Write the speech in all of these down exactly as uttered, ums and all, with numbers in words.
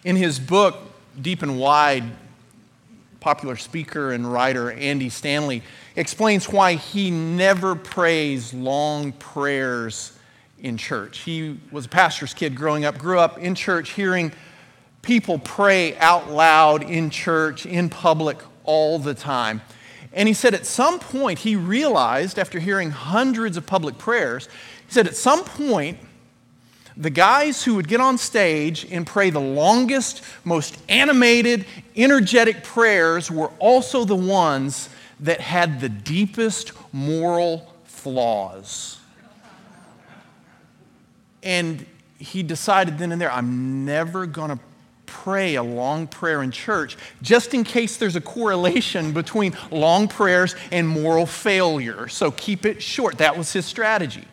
In his book, Deep and Wide, popular speaker and writer Andy Stanley explains why he never prays long prayers in church. He was a pastor's kid growing up, grew up in church hearing people pray out loud in church, in public, all the time. And he said at some point he realized, after hearing hundreds of public prayers, he said at some point, the guys who would get on stage and pray the longest, most animated, energetic prayers were also the ones that had the deepest moral flaws. And he decided then and there, I'm never going to pray a long prayer in church, just in case there's a correlation between long prayers and moral failure. So keep it short. That was his strategy.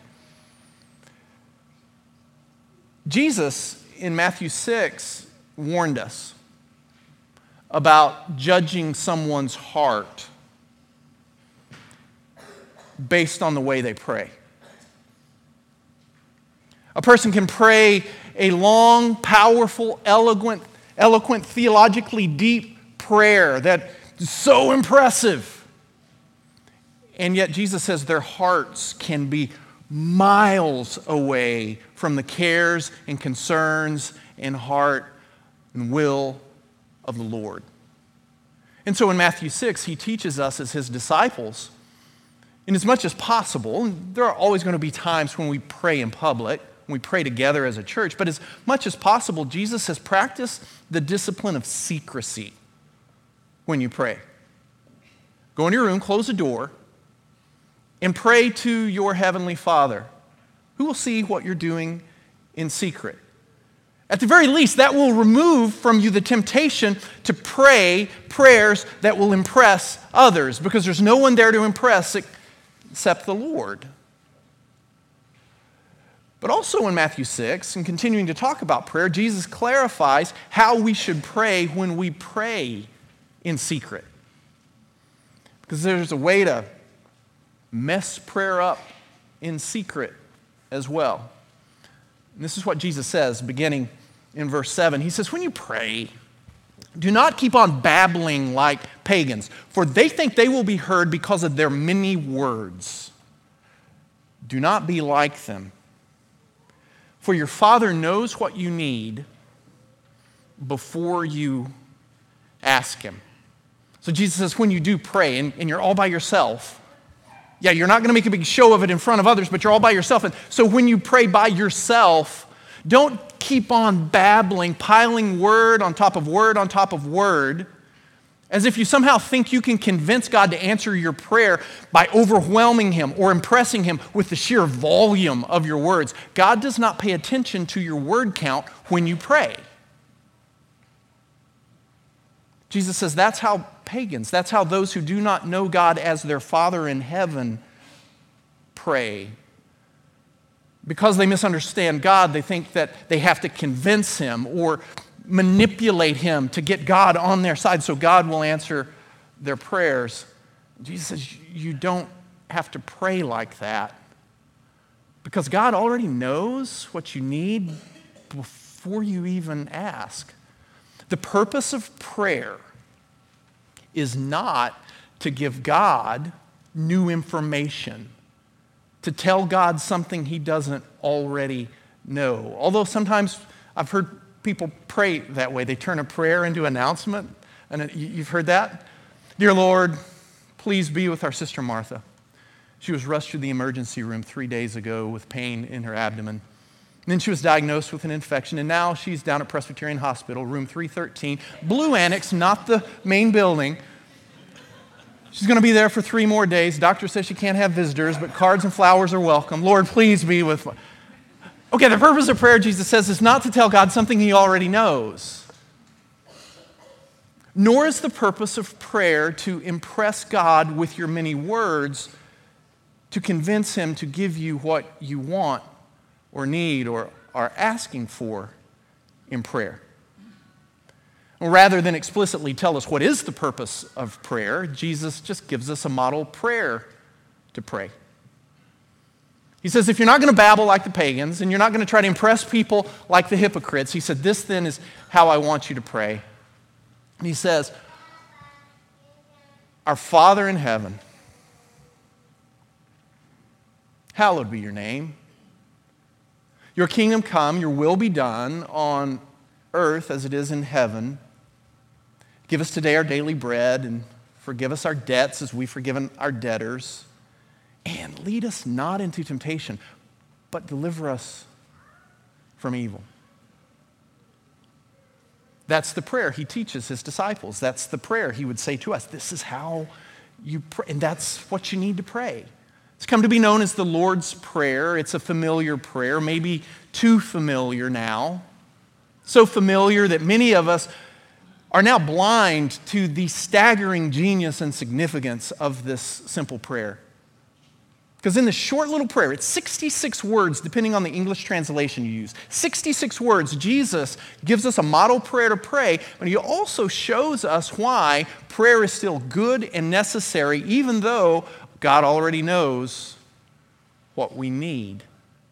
Jesus, in Matthew six, warned us about judging someone's heart based on the way they pray. A person can pray a long, powerful, eloquent, eloquent, theologically deep prayer that is so impressive. And yet Jesus says their hearts can be miles away from the cares and concerns and heart and will of the Lord. And so in Matthew six, he teaches us as his disciples, in as much as possible, and there are always going to be times when we pray in public, when we pray together as a church, but as much as possible, Jesus says practice the discipline of secrecy when you pray. Go in your room, close the door, and pray to your heavenly Father, who will see what you're doing in secret. At the very least, that will remove from you the temptation to pray prayers that will impress others, because there's no one there to impress except the Lord. But also in Matthew six, and continuing to talk about prayer, Jesus clarifies how we should pray when we pray in secret. Because there's a way to mess prayer up in secret as well. And this is what Jesus says beginning in verse seven. He says, when you pray, do not keep on babbling like pagans, for they think they will be heard because of their many words. Do not be like them, for your Father knows what you need before you ask Him. So Jesus says, when you do pray and, and you're all by yourself, yeah, you're not going to make a big show of it in front of others, but you're all by yourself. And so when you pray by yourself, don't keep on babbling, piling word on top of word on top of word, as if you somehow think you can convince God to answer your prayer by overwhelming Him or impressing Him with the sheer volume of your words. God does not pay attention to your word count when you pray. Jesus says that's how pagans, that's how those who do not know God as their Father in heaven pray. Because they misunderstand God, they think that they have to convince Him or manipulate Him to get God on their side so God will answer their prayers. Jesus says you don't have to pray like that, because God already knows what you need before you even ask. The purpose of prayer is not to give God new information, to tell God something He doesn't already know. Although sometimes I've heard people pray that way. They turn a prayer into an announcement. And you've heard that? Dear Lord, please be with our sister Martha. She was rushed to the emergency room three days ago with pain in her abdomen. And then she was diagnosed with an infection, and now she's down at Presbyterian Hospital, room three thirteen, Blue Annex, not the main building. She's going to be there for three more days. Doctor says she can't have visitors, but cards and flowers are welcome. Lord, please be with me. Okay, the purpose of prayer, Jesus says, is not to tell God something He already knows. Nor is the purpose of prayer to impress God with your many words, to convince Him to give you what you want or need or are asking for in prayer. Rather than explicitly tell us what is the purpose of prayer, Jesus just gives us a model prayer to pray. He says, if you're not going to babble like the pagans and you're not going to try to impress people like the hypocrites, he said, this then is how I want you to pray. And he says, our Father in heaven, hallowed be your name. Your kingdom come, your will be done on earth as it is in heaven. Give us today our daily bread and forgive us our debts as we've forgiven our debtors. And lead us not into temptation, but deliver us from evil. That's the prayer he teaches his disciples. That's the prayer he would say to us. This is how you pray, and that's what you need to pray. It's come to be known as the Lord's Prayer. It's a familiar prayer, maybe too familiar now. So familiar that many of us are now blind to the staggering genius and significance of this simple prayer. Because in this short little prayer, it's sixty-six words, depending on the English translation you use. sixty-six words, Jesus gives us a model prayer to pray, but he also shows us why prayer is still good and necessary, even though God already knows what we need.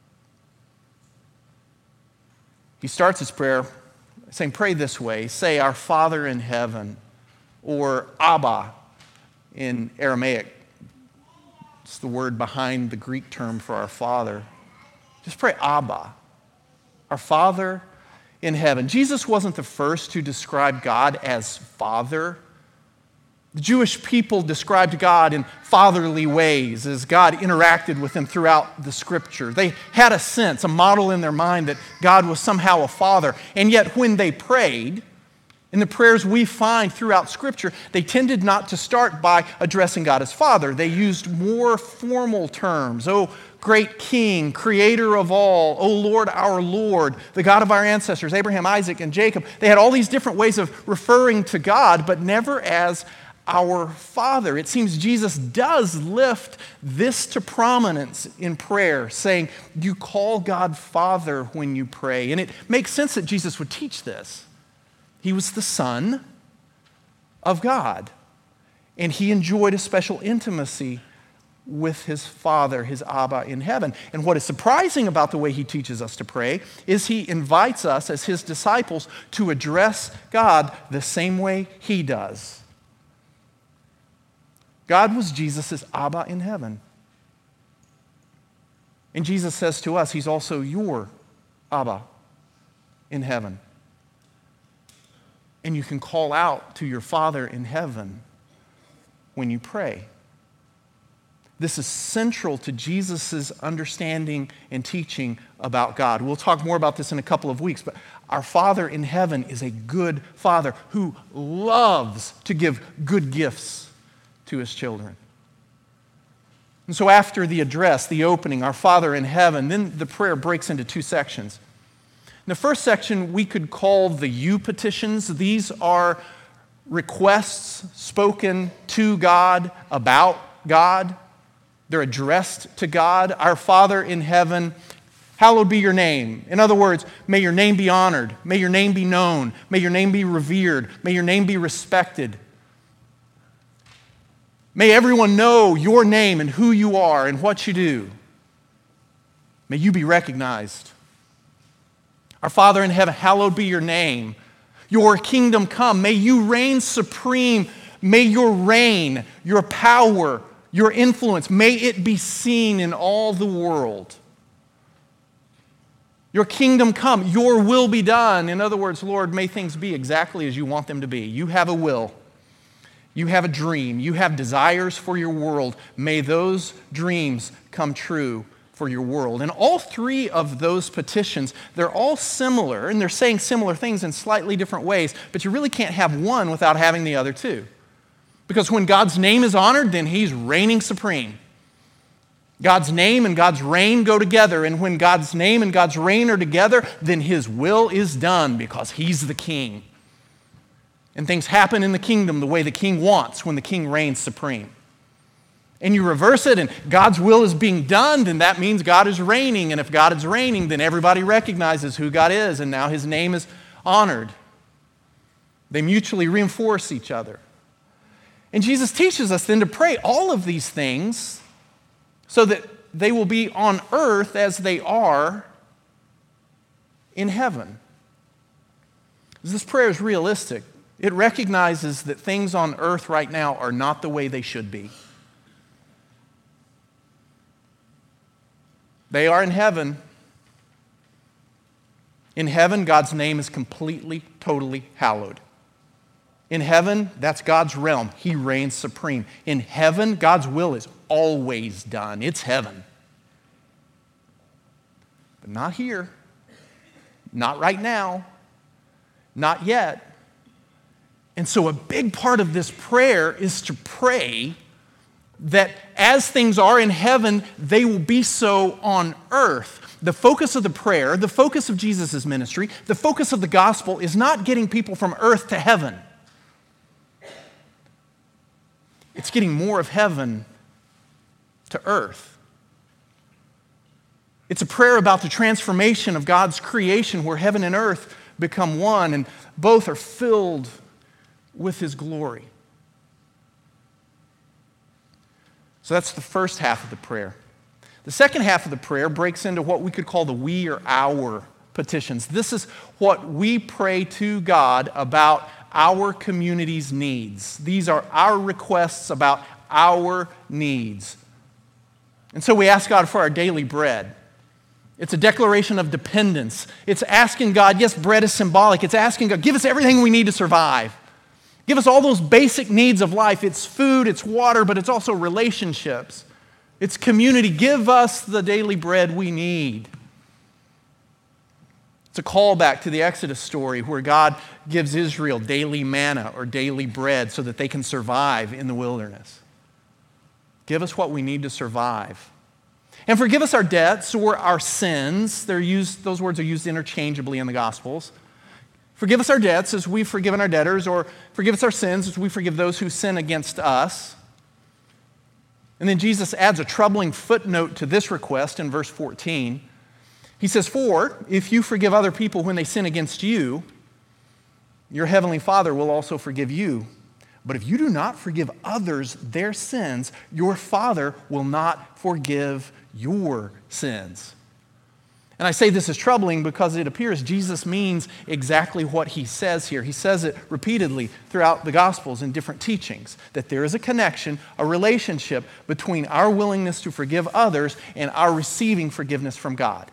He starts his prayer saying, pray this way. Say, our Father in heaven, or Abba in Aramaic. It's the word behind the Greek term for our Father. Just pray Abba, our Father in heaven. Jesus wasn't the first to describe God as Father. The Jewish people described God in fatherly ways as God interacted with them throughout the Scripture. They had a sense, a model in their mind that God was somehow a father. And yet when they prayed, in the prayers we find throughout Scripture, they tended not to start by addressing God as Father. They used more formal terms. Oh, great King, Creator of all. Oh, Lord, our Lord, the God of our ancestors, Abraham, Isaac, and Jacob. They had all these different ways of referring to God, but never as our Father. It seems Jesus does lift this to prominence in prayer, saying, you call God Father when you pray. And it makes sense that Jesus would teach this. He was the Son of God, and he enjoyed a special intimacy with his Father, his Abba in heaven. And what is surprising about the way he teaches us to pray is he invites us as his disciples to address God the same way he does. God was Jesus' Abba in heaven. And Jesus says to us, he's also your Abba in heaven. And you can call out to your Father in heaven when you pray. This is central to Jesus' understanding and teaching about God. We'll talk more about this in a couple of weeks, but our Father in heaven is a good Father who loves to give good gifts to his children. And so after the address, the opening, our Father in heaven, then the prayer breaks into two sections. In the first section, we could call the you petitions. These are requests spoken to God about God. They're addressed to God. Our Father in heaven, hallowed be your name. In other words, may your name be honored. May your name be known. May your name be revered. May your name be respected. May everyone know your name and who you are and what you do. May you be recognized. Our Father in heaven, hallowed be your name. Your kingdom come. May you reign supreme. May your reign, your power, your influence, may it be seen in all the world. Your kingdom come. Your will be done. In other words, Lord, may things be exactly as you want them to be. You have a will. You have a dream. You have desires for your world. May those dreams come true for your world. And all three of those petitions, they're all similar, and they're saying similar things in slightly different ways, but you really can't have one without having the other two. Because when God's name is honored, then he's reigning supreme. God's name and God's reign go together, and when God's name and God's reign are together, then his will is done because he's the king. And things happen in the kingdom the way the king wants when the king reigns supreme. And you reverse it, and God's will is being done, then that means God is reigning. And if God is reigning, then everybody recognizes who God is, and now his name is honored. They mutually reinforce each other. And Jesus teaches us then to pray all of these things so that they will be on earth as they are in heaven. This prayer is realistic. It recognizes that things on earth right now are not the way they should be. They are in heaven. In heaven, God's name is completely, totally hallowed. In heaven, that's God's realm. He reigns supreme. In heaven, God's will is always done. It's heaven. But not here. Not right now. Not yet. And so a big part of this prayer is to pray that as things are in heaven, they will be so on earth. The focus of the prayer, the focus of Jesus' ministry, the focus of the gospel is not getting people from earth to heaven. It's getting more of heaven to earth. It's a prayer about the transformation of God's creation where heaven and earth become one and both are filled with His glory. So that's the first half of the prayer. The second half of the prayer breaks into what we could call the we or our petitions. This is what we pray to God about our community's needs. These are our requests about our needs. And so we ask God for our daily bread. It's a declaration of dependence. It's asking God, yes, bread is symbolic. It's asking God, give us everything we need to survive. Give us all those basic needs of life. It's food, it's water, but it's also relationships. It's community. Give us the daily bread we need. It's a callback to the Exodus story where God gives Israel daily manna or daily bread so that they can survive in the wilderness. Give us what we need to survive. And forgive us our debts or our sins. They're used, those words are used interchangeably in the Gospels. Forgive us our debts as we've forgiven our debtors, or forgive us our sins as we forgive those who sin against us. And then Jesus adds a troubling footnote to this request in verse fourteen. He says, for if you forgive other people when they sin against you, your heavenly Father will also forgive you. But if you do not forgive others their sins, your Father will not forgive your sins. And I say this is troubling because it appears Jesus means exactly what He says here. He says it repeatedly throughout the Gospels in different teachings, that there is a connection, a relationship between our willingness to forgive others and our receiving forgiveness from God.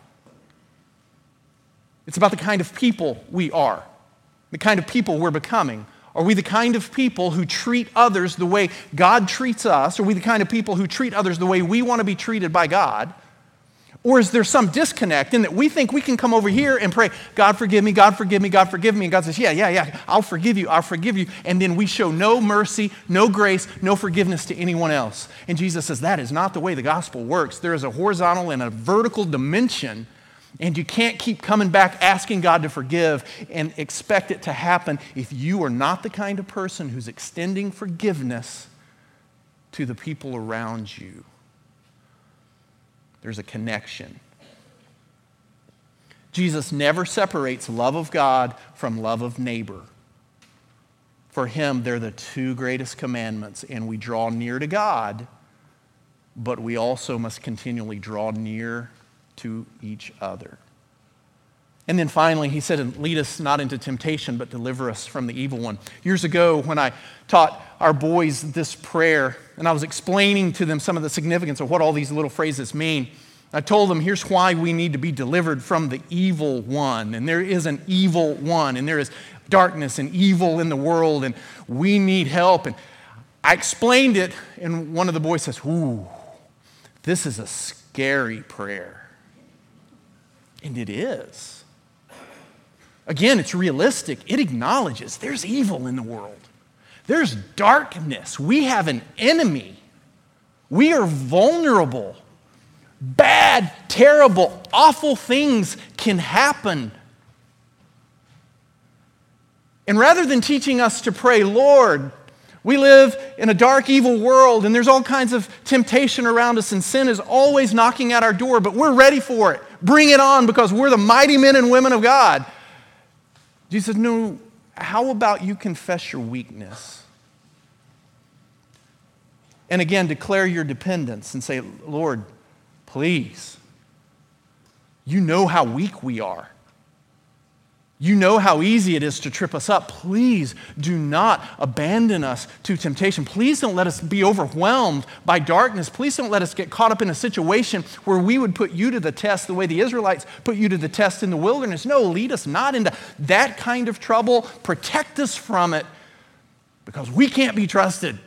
It's about the kind of people we are, the kind of people we're becoming. Are we the kind of people who treat others the way God treats us? Are we the kind of people who treat others the way we want to be treated by God? Or is there some disconnect in that we think we can come over here and pray, God forgive me, God forgive me, God forgive me, and God says, yeah, yeah, yeah, I'll forgive you, I'll forgive you, and then we show no mercy, no grace, no forgiveness to anyone else. And Jesus says that is not the way the gospel works. There is a horizontal and a vertical dimension. And you can't keep coming back asking God to forgive and expect it to happen if you are not the kind of person who's extending forgiveness to the people around you. There's a connection. Jesus never separates love of God from love of neighbor. For Him, they're the two greatest commandments, and we draw near to God, but we also must continually draw near to each other. And then finally, He said, lead us not into temptation, but deliver us from the evil one. Years ago, when I taught our boys this prayer, and I was explaining to them some of the significance of what all these little phrases mean, I told them, here's why we need to be delivered from the evil one. And there is an evil one, and there is darkness and evil in the world, and we need help. And I explained it, and one of the boys says, ooh, this is a scary prayer. And it is. Again, it's realistic. It acknowledges there's evil in the world. There's darkness. We have an enemy. We are vulnerable. Bad, terrible, awful things can happen. And rather than teaching us to pray, Lord, we live in a dark, evil world, and there's all kinds of temptation around us, and sin is always knocking at our door, but we're ready for it. Bring it on, because we're the mighty men and women of God. Jesus said, no, how about you confess your weakness? And again, declare your dependence and say, Lord, please. You know how weak we are. You know how easy it is to trip us up. Please do not abandon us to temptation. Please don't let us be overwhelmed by darkness. Please don't let us get caught up in a situation where we would put you to the test the way the Israelites put you to the test in the wilderness. No, lead us not into that kind of trouble. Protect us from it because we can't be trusted.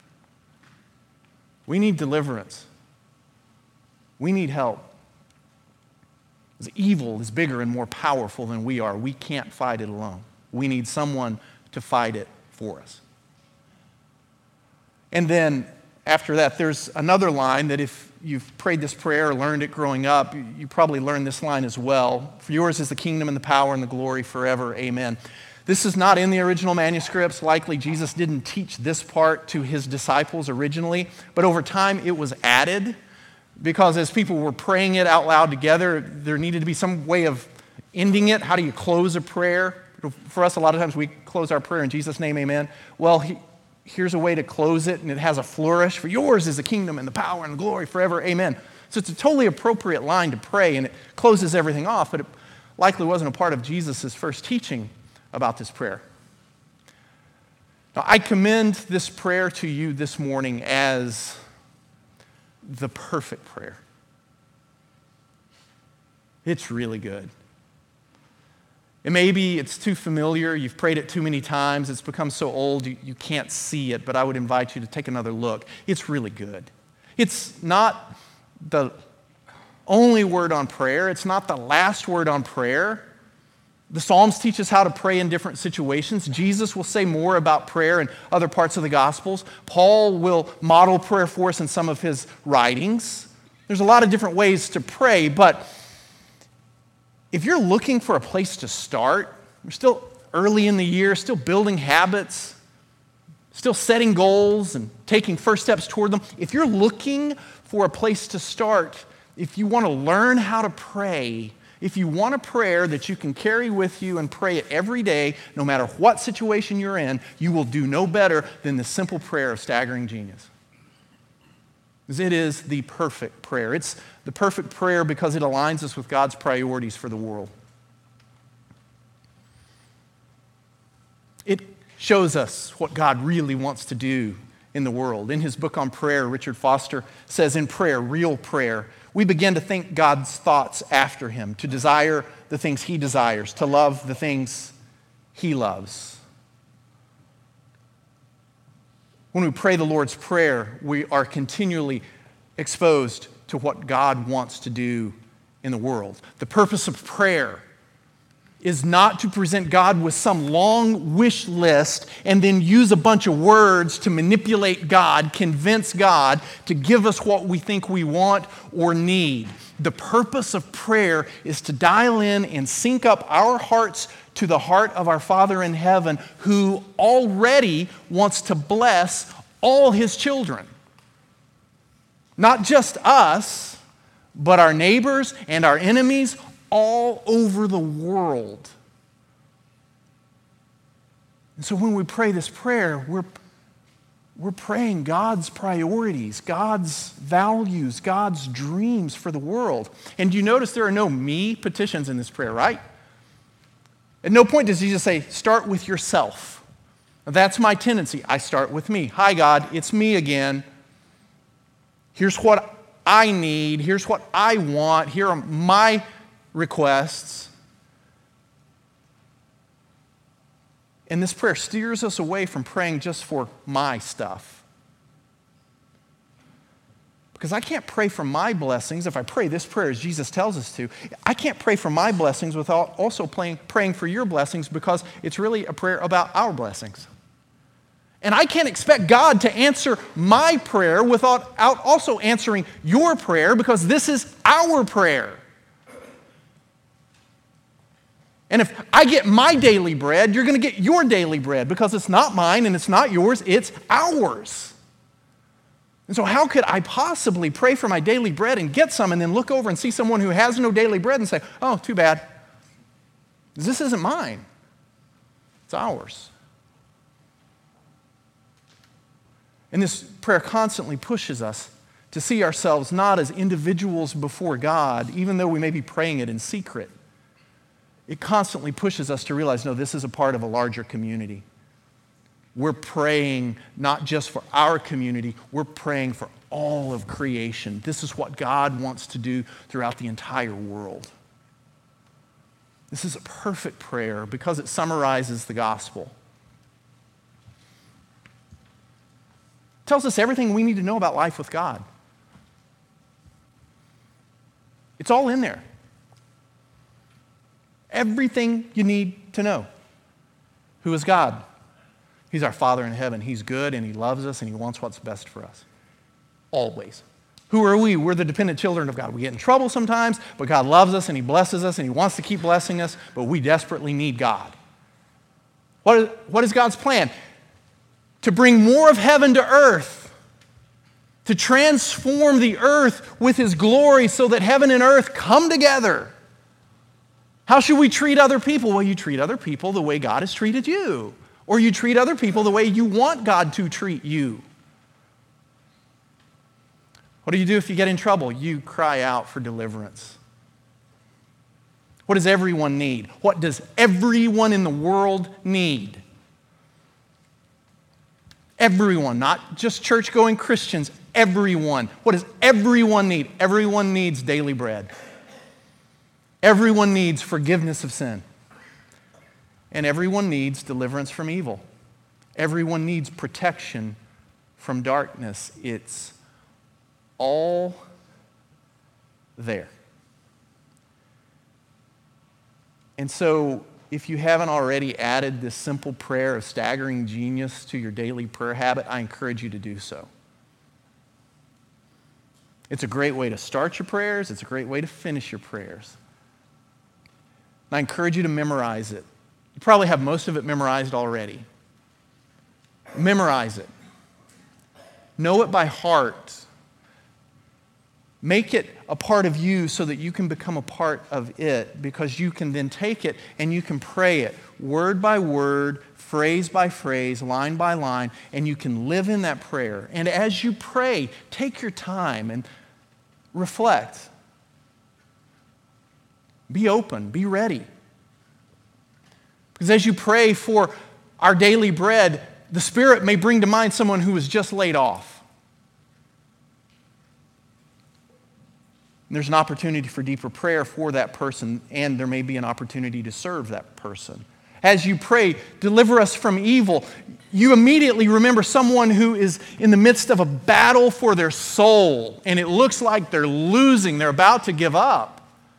We need deliverance. We need help. Because evil is bigger and more powerful than we are. We can't fight it alone. We need someone to fight it for us. And then after that, there's another line that if you've prayed this prayer or learned it growing up, you, you probably learned this line as well. For yours is the kingdom and the power and the glory forever. Amen. This is not in the original manuscripts. Likely Jesus didn't teach this part to his disciples originally, but over time it was added. Because as people were praying it out loud together, there needed to be some way of ending it. How do you close a prayer? For us, a lot of times we close our prayer in Jesus' name, amen. Well, he, here's a way to close it, and it has a flourish. For yours is the kingdom and the power and the glory forever, amen. So it's a totally appropriate line to pray, and it closes everything off, but it likely wasn't a part of Jesus' first teaching about this prayer. Now, I commend this prayer to you this morning as the perfect prayer. It's really good. And maybe it's too familiar. You've prayed it too many times. It's become so old you, you can't see it, but I would invite you to take another look. It's really good. It's not the only word on prayer. It's not the last word on prayer. The Psalms teach us how to pray in different situations. Jesus will say more about prayer in other parts of the Gospels. Paul will model prayer for us in some of his writings. There's a lot of different ways to pray, but if you're looking for a place to start, we're still early in the year, still building habits, still setting goals and taking first steps toward them. If you're looking for a place to start, if you want to learn how to pray, if you want a prayer that you can carry with you and pray it every day, no matter what situation you're in, you will do no better than the simple prayer of Staggering Genius. Because it is the perfect prayer. It's the perfect prayer because it aligns us with God's priorities for the world. It shows us what God really wants to do in the world. In his book on prayer, Richard Foster says, in prayer, real prayer, we begin to think God's thoughts after him, to desire the things he desires, to love the things he loves. When we pray the Lord's Prayer, we are continually exposed to what God wants to do in the world. The purpose of prayer is not to present God with some long wish list and then use a bunch of words to manipulate God, convince God to give us what we think we want or need. The purpose of prayer is to dial in and sync up our hearts to the heart of our Father in heaven, who already wants to bless all his children. Not just us, but our neighbors and our enemies all over the world. And so when we pray this prayer, we're, we're praying God's priorities, God's values, God's dreams for the world. And you notice there are no me petitions in this prayer, right? At no point does Jesus say, start with yourself. That's my tendency. I start with me. Hi, God, it's me again. Here's what I need. Here's what I want. Here are my requests. And this prayer steers us away from praying just for my stuff. Because I can't pray for my blessings if I pray this prayer as Jesus tells us to. I can't pray for my blessings without also praying, praying for your blessings, because it's really a prayer about our blessings. And I can't expect God to answer my prayer without also answering your prayer, because this is our prayer. And if I get my daily bread, you're going to get your daily bread, because it's not mine and it's not yours, it's ours. And so how could I possibly pray for my daily bread and get some and then look over and see someone who has no daily bread and say, oh, too bad. This isn't mine. It's ours. And this prayer constantly pushes us to see ourselves not as individuals before God, even though we may be praying it in secret. It constantly pushes us to realize, no, this is a part of a larger community. We're praying not just for our community, we're praying for all of creation. This is what God wants to do throughout the entire world. This is a perfect prayer because it summarizes the gospel. It tells us everything we need to know about life with God. It's all in there. Everything you need to know. Who is God? He's our Father in heaven. He's good and He loves us and He wants what's best for us. Always. Who are we? We're the dependent children of God. We get in trouble sometimes, but God loves us and He blesses us and He wants to keep blessing us, but we desperately need God. What is, what is God's plan? To bring more of heaven to earth. To transform the earth with His glory so that heaven and earth come together. How should we treat other people? Well, you treat other people the way God has treated you. Or you treat other people the way you want God to treat you. What do you do if you get in trouble? You cry out for deliverance. What does everyone need? What does everyone in the world need? Everyone, not just church-going Christians, everyone. What does everyone need? Everyone needs daily bread. Everyone needs forgiveness of sin. And everyone needs deliverance from evil. Everyone needs protection from darkness. It's all there. And so, if you haven't already added this simple prayer of staggering genius to your daily prayer habit, I encourage you to do so. It's a great way to start your prayers. It's a great way to finish your prayers. And I encourage you to memorize it. You probably have most of it memorized already. Memorize it. Know it by heart. Make it a part of you so that you can become a part of it, because you can then take it and you can pray it word by word, phrase by phrase, line by line, and you can live in that prayer. And as you pray, take your time and reflect. Be open, be ready. Because as you pray for our daily bread, the Spirit may bring to mind someone who was just laid off. And there's an opportunity for deeper prayer for that person, and there may be an opportunity to serve that person. As you pray, deliver us from evil, you immediately remember someone who is in the midst of a battle for their soul, and it looks like they're losing, they're about to give up.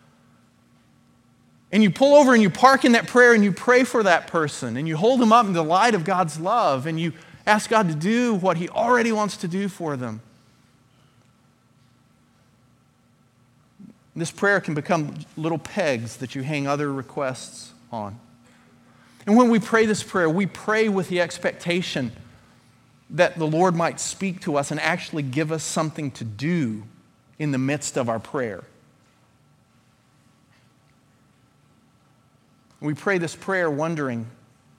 And you pull over and you park in that prayer and you pray for that person and you hold them up in the light of God's love and you ask God to do what He already wants to do for them. This prayer can become little pegs that you hang other requests on. And when we pray this prayer, we pray with the expectation that the Lord might speak to us and actually give us something to do in the midst of our prayer. We pray this prayer wondering,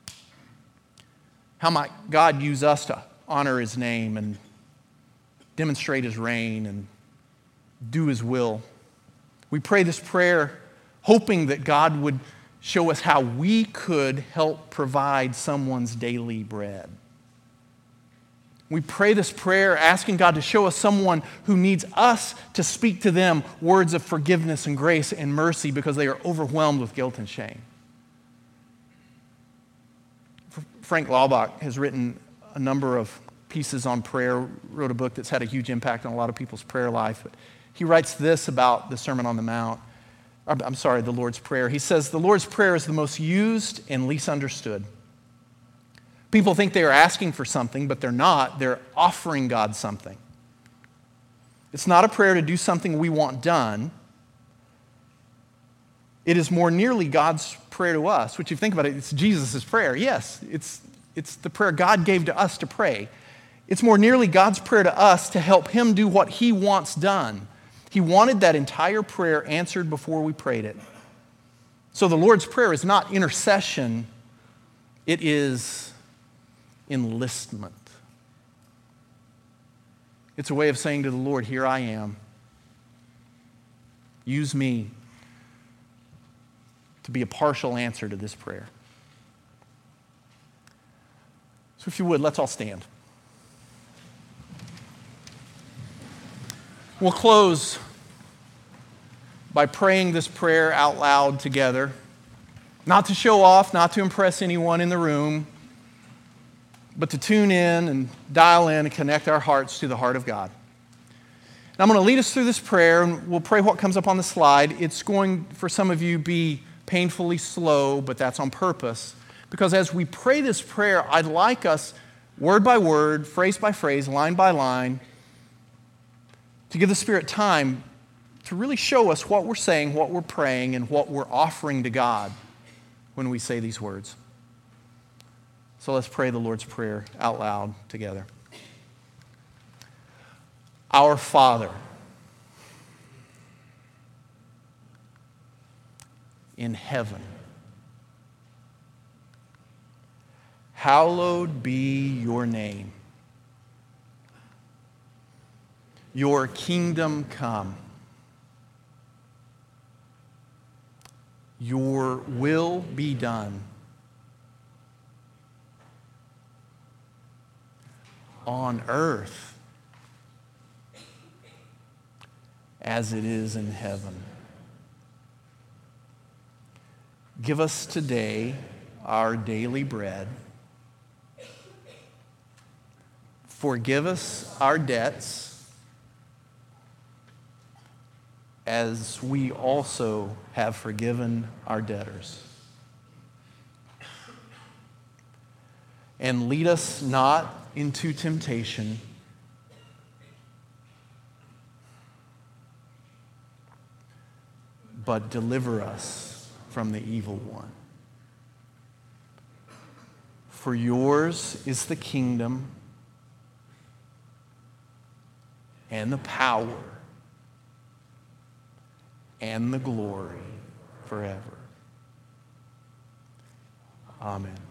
how might God use us to honor His name and demonstrate His reign and do His will? We pray this prayer hoping that God would show us how we could help provide someone's daily bread. We pray this prayer asking God to show us someone who needs us to speak to them words of forgiveness and grace and mercy because they are overwhelmed with guilt and shame. Frank Laubach has written a number of pieces on prayer, wrote a book that's had a huge impact on a lot of people's prayer life. But he writes this about the Sermon on the Mount. I'm sorry, the Lord's Prayer. He says, the Lord's Prayer is the most used and least understood. People think they are asking for something, but they're not. They're offering God something. It's not a prayer to do something we want done. It is more nearly God's prayer to us, which if you think about it, it's Jesus' prayer. Yes, it's, it's the prayer God gave to us to pray. It's more nearly God's prayer to us to help Him do what He wants done. He wanted that entire prayer answered before we prayed it. So the Lord's Prayer is not intercession, it is enlistment. It's a way of saying to the Lord, here I am. Use me to be a partial answer to this prayer. So if you would, let's all stand. We'll close by praying this prayer out loud together. Not to show off, not to impress anyone in the room, but to tune in and dial in and connect our hearts to the heart of God. And I'm going to lead us through this prayer, and we'll pray what comes up on the slide. It's going, for some of you, be painfully slow, but that's on purpose. Because as we pray this prayer, I'd like us, word by word, phrase by phrase, line by line, to give the Spirit time to really show us what we're saying, what we're praying, and what we're offering to God when we say these words. So let's pray the Lord's Prayer out loud together. Our Father, in heaven, hallowed be your name. Your kingdom come. Your will be done on earth as it is in heaven. Give us today our daily bread. Forgive us our debts as we also have forgiven our debtors. And lead us not into temptation, but deliver us from the evil one. For yours is the kingdom and the power and the glory forever. Amen.